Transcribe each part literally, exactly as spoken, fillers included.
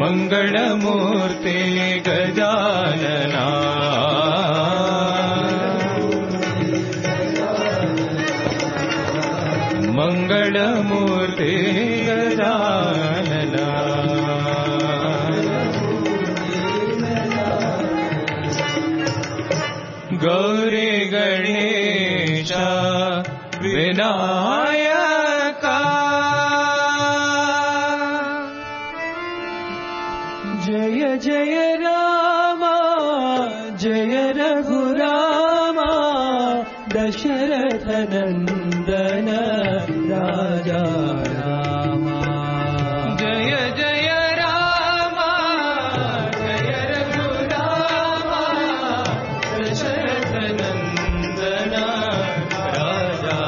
मंगलमूर्ते गजानना मंगलमूर्ते गजानना गौरी गणेश विनायका जय जय राम जय रघुरामा दशरथ नंदन राजा रामा जय जय राम जय रघुरामा दशरथ नंदन राजा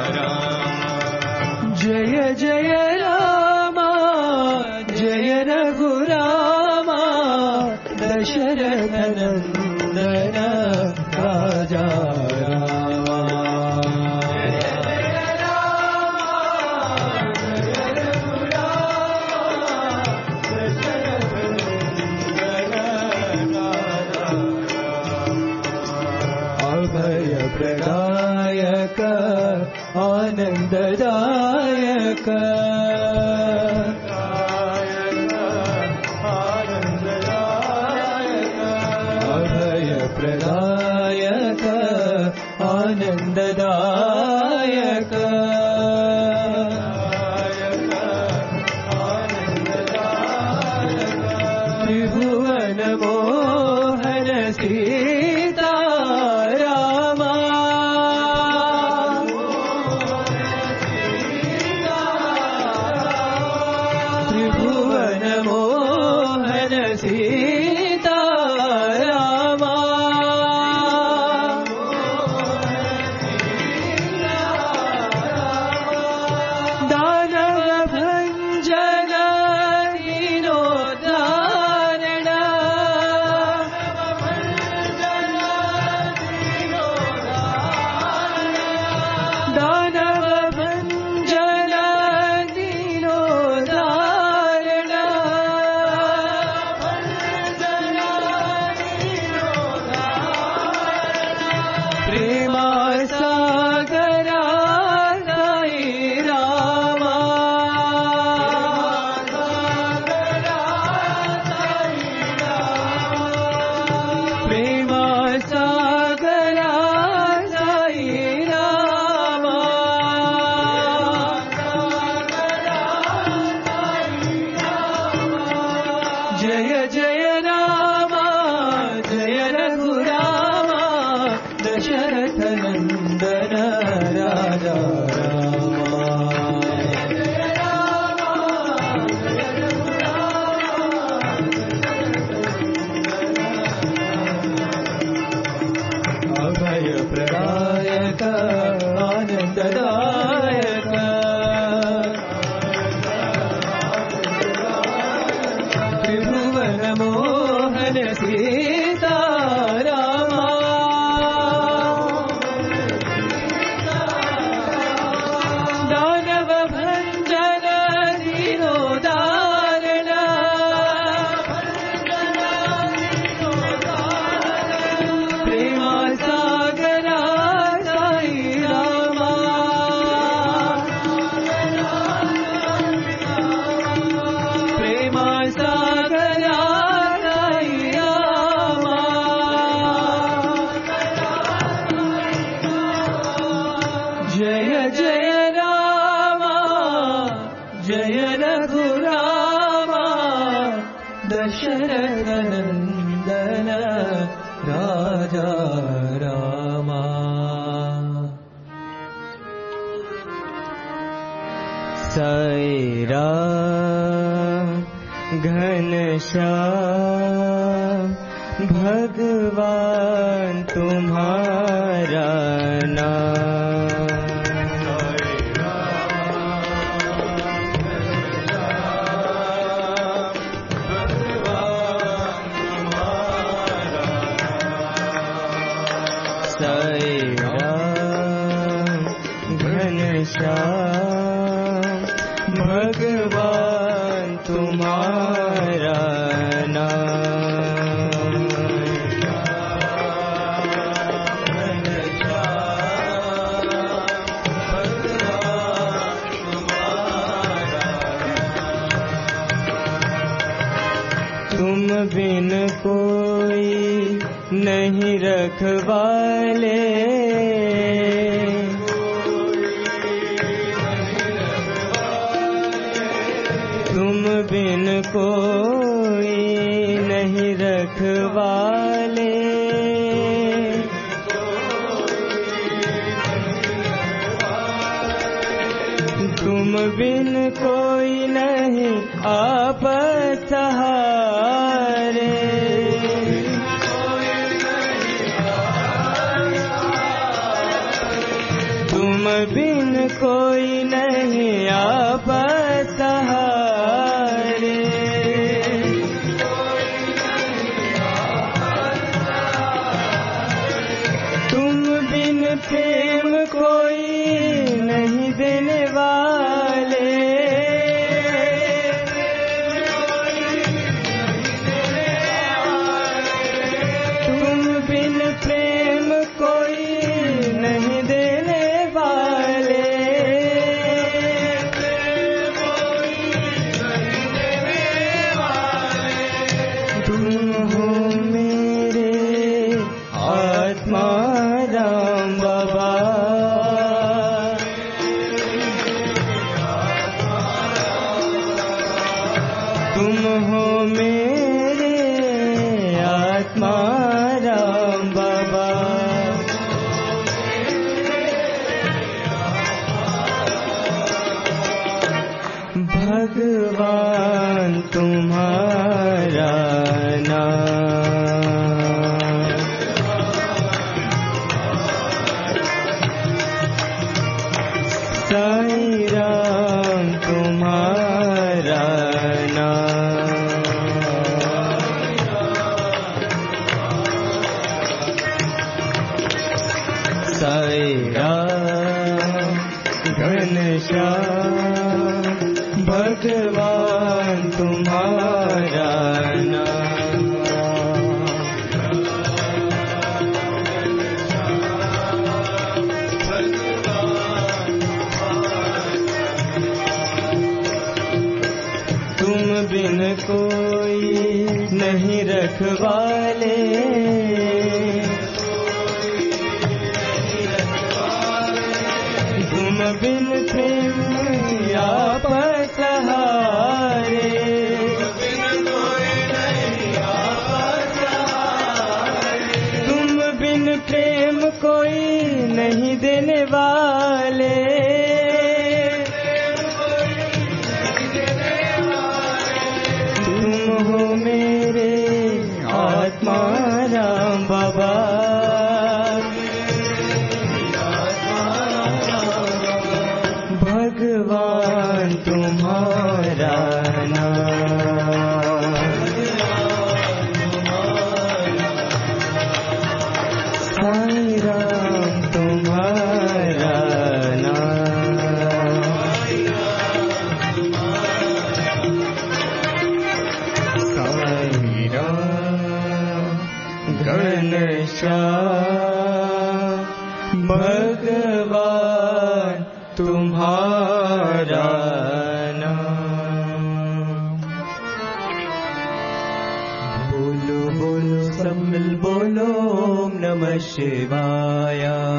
रामा जय जय राम जय रघुरामा दशरथ नंदन राजा रामा अभय प्रदायक आनंददायक अभय प्रदायक आनंददायक त्रिभुवन मोहन सीता रामा त्रिभुवन मोहन सीता रामा दानव भंजन दीनोद्धारण दानव भंजन दीनोद्धारण प्रेमा सागरा साई रामा प्रेमा सागरा साई रामा जय जय रामा जय रघुरामा दशरथ नंदन राजा रामा अभय प्रदायक आनंददायक त्रिभुवन मोहन सीता रामा दानव भंजन दीनोद्धारण प्रेमा सागरा साई रामा प्रेमा सागरा साई रामा जय जय रामा जय रघुरामा दशरथ नंदन राजा रामा साई राम घनश्याम भगवान तुम्हारा नाम साई राम घनश्याम भगवान तुम्हारा तुम बिन कोई नहीं रखवाले, तुम बिन कोई नहीं रखवाले, तुम बिन कोई नहीं आप सहारे, तुम बिन कोई नहीं आप सहारे, तुम बिन प्रेम कोई नहीं देने वाले, तुम बिन प्रेम कोई नहीं देने वाले, तुम हो मेरे आत्मा राम बाबा, तुम हो मेरे आत्मा राम बाबा, भगवान तुम्हारा नाम, साईं राम तुम्हारा नाम, साईं राम घनश्याम भगवान तुम्हारा नाम, तुम बिन कोई नहीं रखवाले, तुम बिन प्रेम आप सहारे, तुम बिन प्रेम कोई नहीं देने वाले, तुम हो मेरे आत्मा राम बाबा, भगवान तुम्हारा नाम, साईं राम तुम्हारा नाम, साईं राम घनश्याम भगवान तुम्हारा नाम। बोलो बोलो सब मिल बोलो ओम नमः शिवाय,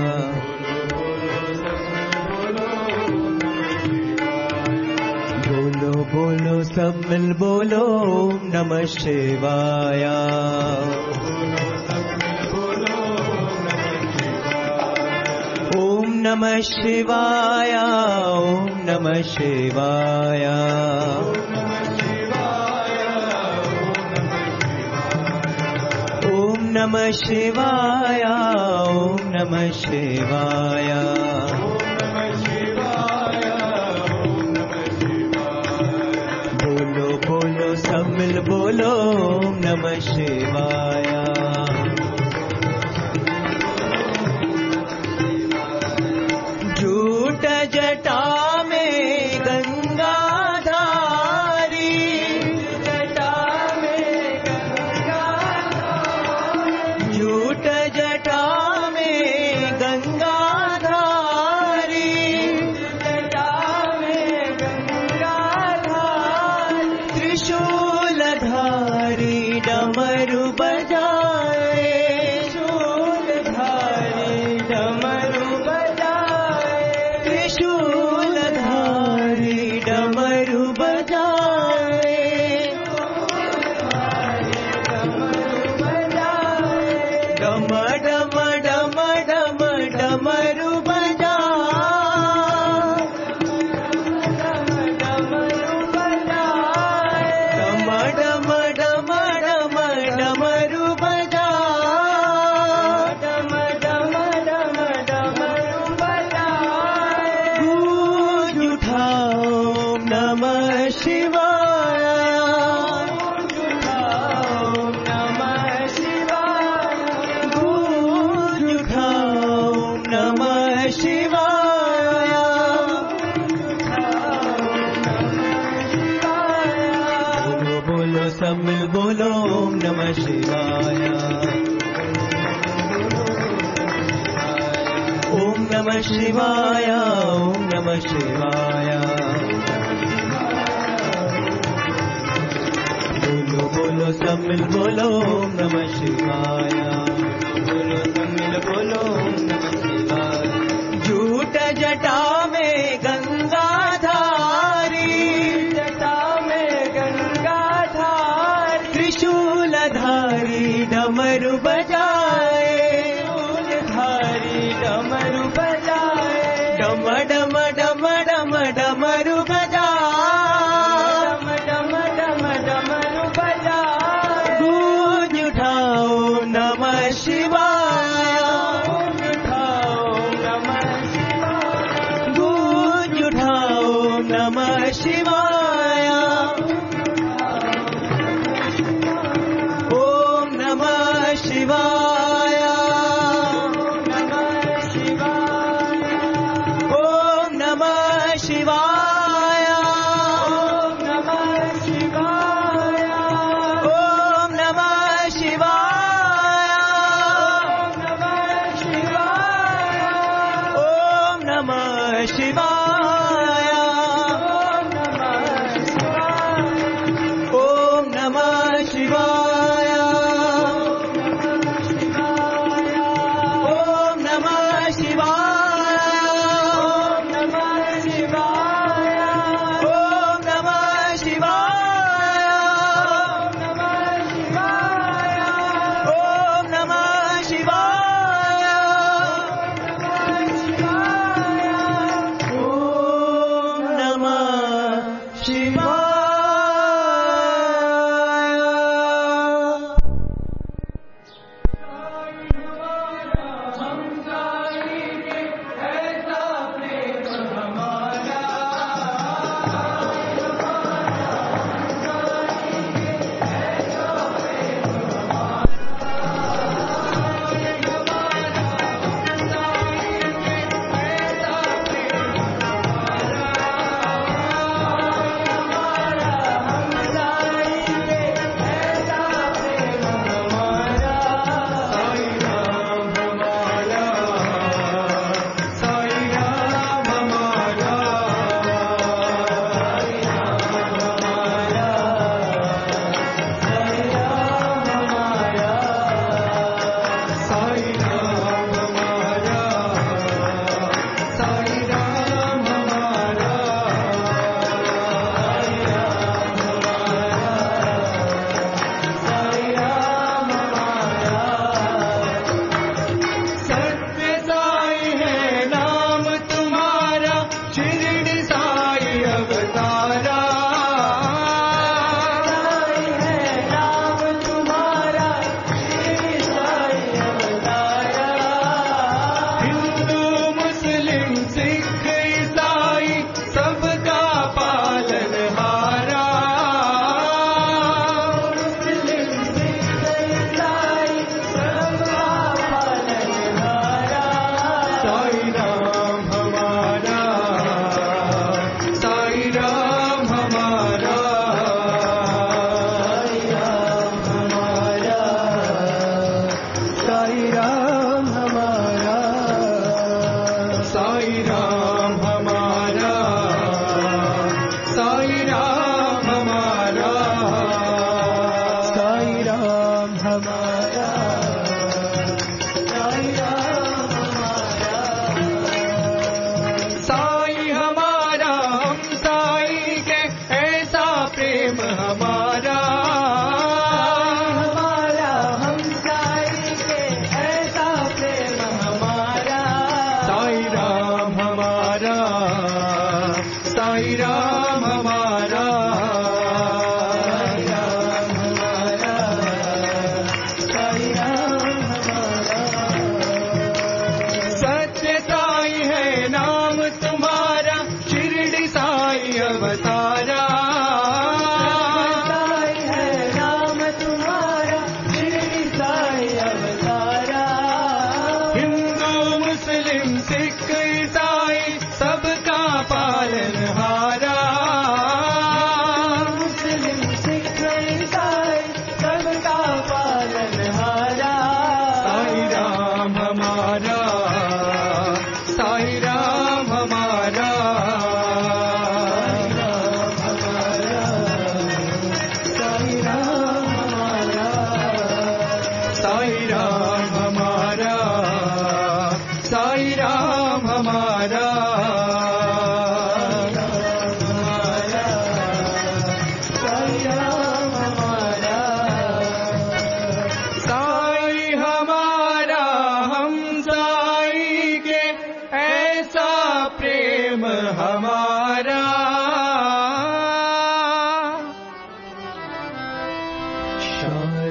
बोलो बोलो सब मिल बोलो ओम नमः शिवाय, ओम नमः शिवाय, ओम नमः शिवाय, ओम नमः शिवाय, ओम नमः शिवाय, बोलो बोलो सब मिल बोलो ओम नमः शिवाय, झूठ जटा में गंगा धारी, जटा में गंगा धारी, झूठ जटा में गंगा धारी, जटा में गंगा धारी, त्रिशूल धारी सब मिल बोलो ओम नमः शिवाय। ओम नमः शिवाय, ओम नमः शिवाय। बोलो बोलो सब मिल बोलो ओम नमः शिवाय। बोलो सब मिल बोलो ओम नमः शिवाय। झूठ जटा में गंगा धारी, जटा में गंगा धारी, त्रिशूल धारी डमरू बजाए, धारी डमरू बजाए, डम डम डम डम डमरू बजाए, डम डम डम डमरू बजाए। गूंज उठाओ नमः शिवाय, गूंज उठाओ नमः शिवाय, गूंज उठाओ नमः शिवाय। ओम नमः शिवाय।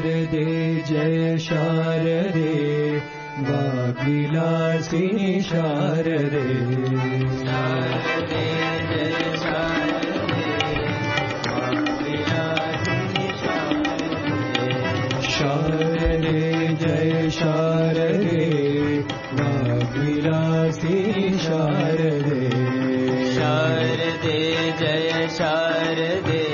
शारदे जय शारदे वाग्विलासिनि शारदे शारदे जय शारदे वाग्विलासिनि शारदे जय शारदे वाग्विलासिनि शारदे शारदे जय शारदे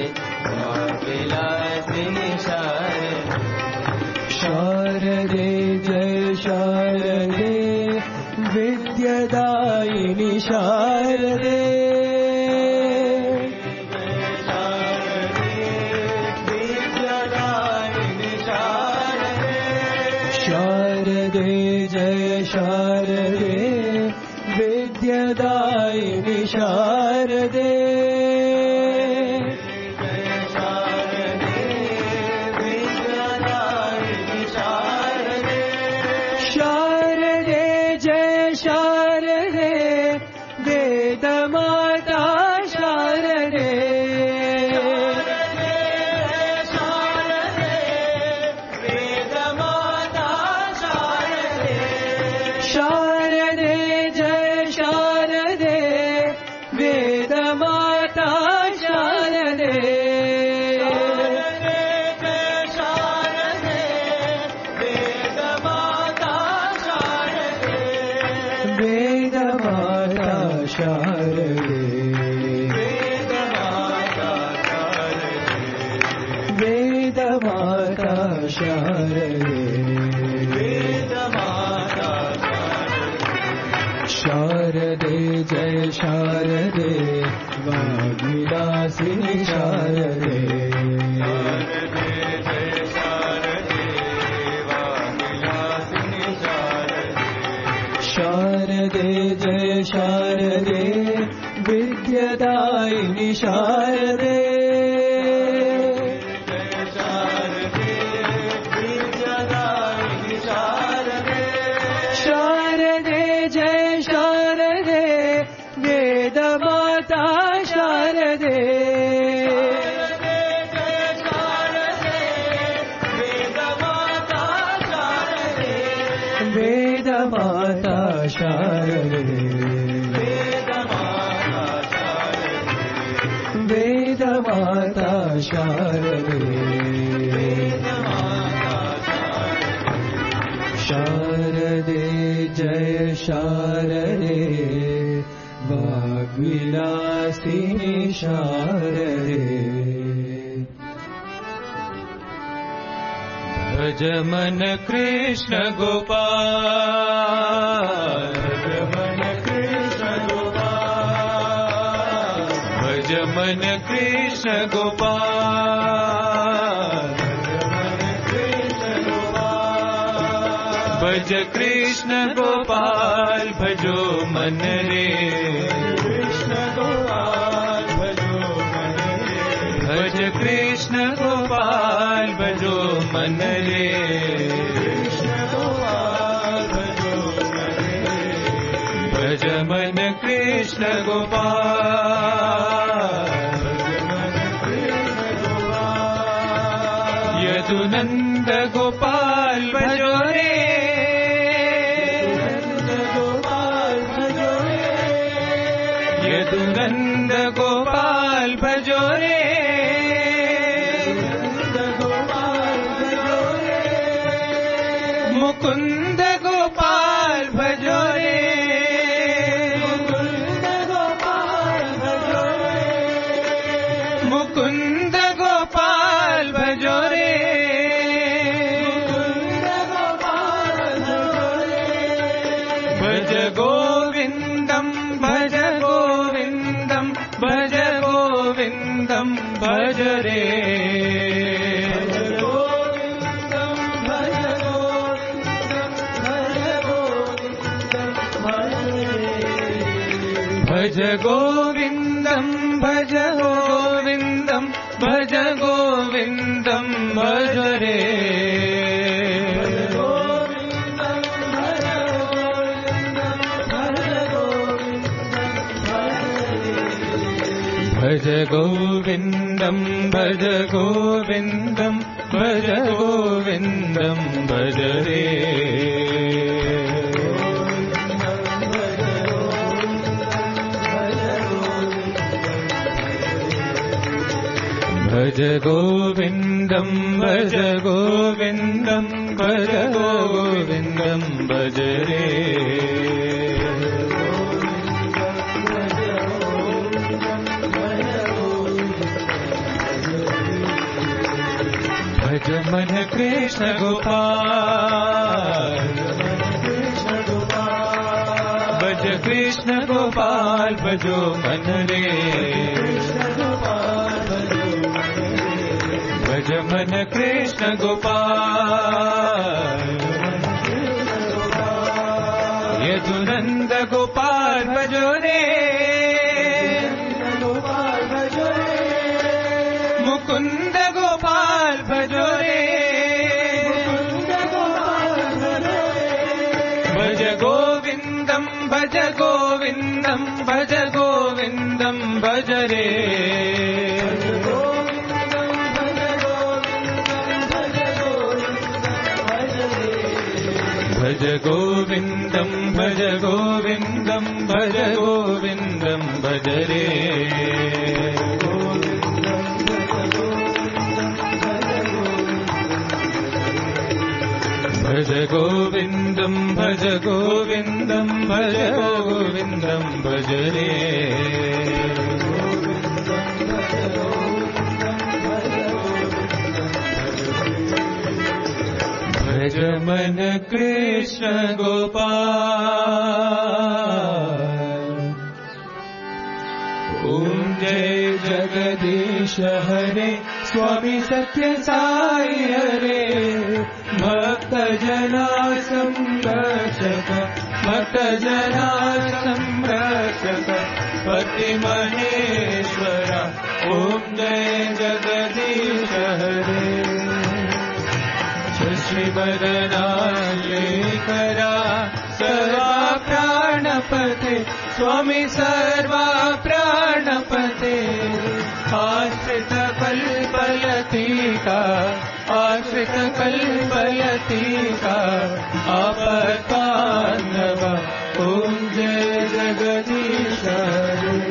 वाग्विलासिनि शारदे शारदे जय शारदे विद्यादायिनि शारदे शारदे जय शारदे विद्यादायिनि शारदे शारदे जय शारदे वेदमाता शारदे शारदे जय शारदे वेदमाता शारदे वेदमाता शारदे वेदमाता शारदे शारदे जय शारदे वाग्विलासिनि शारदे शारदे जय शारदे विद्यादायिनि शारदे शारदे जय शारदे वेदमाता शारदे वेदमाता शारदे वेदमाता शारदे शारदे जय शारदे वाग्विलासिनि शारदे भज मन कृष्ण गोपाल भज मन कृष्ण गोपाल भज कृष्ण गोपाल भजो मन रे कृष्ण गोपाल भजो मन रे भज कृष्ण गोपाल भजो मन रे कृष्ण गोपाल भजो मन रे भज मन कृष्ण गोपाल यदुनंद गोपाल भजो रे यदुनंद गोपाल भजो रे मुकुंद गोपाल भजो रे मुकुंद गोपाल भजो रे भज गोविंदम भज गोविंदम भज गोविंदम भज रे भज गोविंदम भज गोविंदम भज गोविंदम भज रे भज गोविंदम भज गोविंदम భజ గోవిందం భజ రే. భజ గోవిందం భజ గోవిందం భజ గోవిందం భజ రే. भज मन कृष्ण गोपाल भज कृष्ण गोपाल भजो मन रे. भज मन कृष्ण गोपाल यदुनंद गोपाल भजो रे. मुकुंद गोपाल भजो रे. भज गोविंदम भज गोविंदम भज गोविंदम भज रे. भज गोविंदम भज गोविंदम भज गोविंदम भज रे. भज गोविंदम भज गोविंदम भज गोविंदम भज रे. भज मन कृष्ण गोपाल. ओम जय जगदीश हरे स्वामी सत्य साई हरे. भक्त जना संरक्षक भक्त जना संरक्षक पति महेश्वरा. ओम जय जगदीश हरे. शशिवदना शेखरा सर्वा प्राणपते स्वामी सर्वा प्राणपते. आश्रित कल्पलतिका आश्रित कल्पलतिका आपत्तान्नव. ओम जय जगदीश हरे.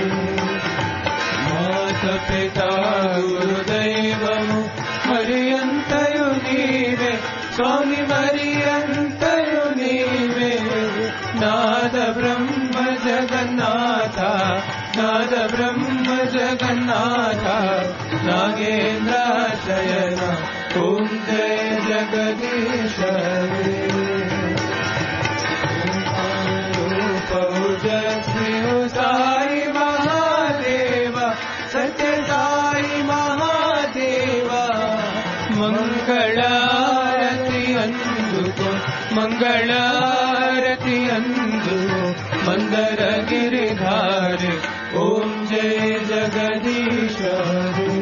माता पिता गुरुदैवम् मरियन्तयु नीवे स्वामी मरियन्तयु नीवे. नाद ब्रह्म जगन्नाथ नाद ब्रह्म जगन्नाथ नागेन्द्र शयन. ओम जय जगदीश हरे. ओजस्वी साई महादेव सत्य साई महादेव. मंगलारति अंदुको मंगलारति अंदुको मंदर गिरिधार. ओम जय जगदीश हरे.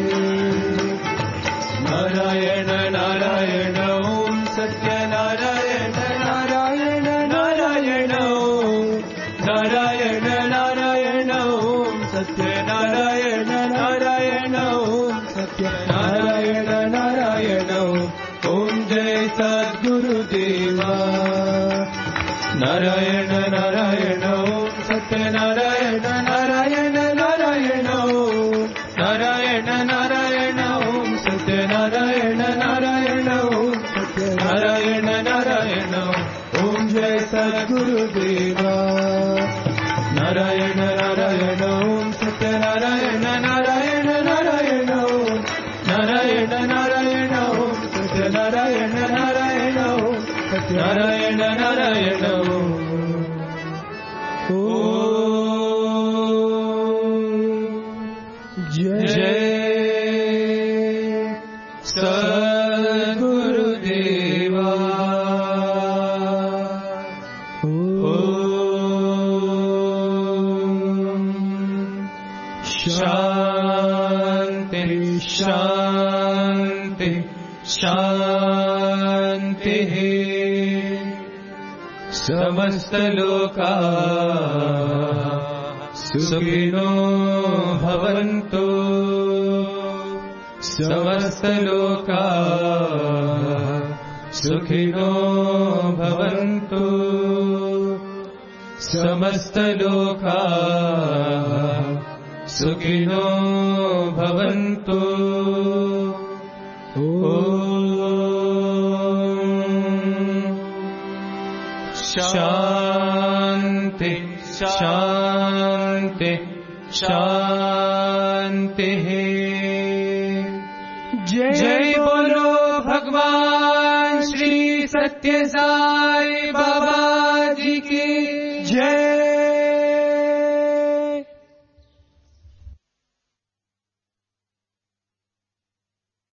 नारायण नारायण ओम सत्य नारायण नारायण नारायण ओम नारायण नारायण ओम सत्य नारायण नारायण ओम सत्य नारायण नारायण ओम. जय सद्गुरुदेवा. नारायण नारायण ओम सत्य नारायण नारायण नारायण ओम नारायण नारायण ओम सत्य नारायण नारायण ओम सत्य नारायण नारायण ओम. जय सद्गुरुदेवा. नारायण नारायण ओम सत्य नारायण नारायण नारायण ओम नारायण नारायण ओम सत्य नारायण नारायण ओम सत्य नारायण नारायण ओम. जय सद्गुरुदेवा. शांति शांति शांति. समस्त लोका सुखिनो भवन्तु समस्त लोका सुखिनो भवन्तु समस्त लोका सुखिनो भवन्तु शान्ति शान्ति शान्तिः जय बोलो भगवान श्री सत्य साई बाबा जी की जय।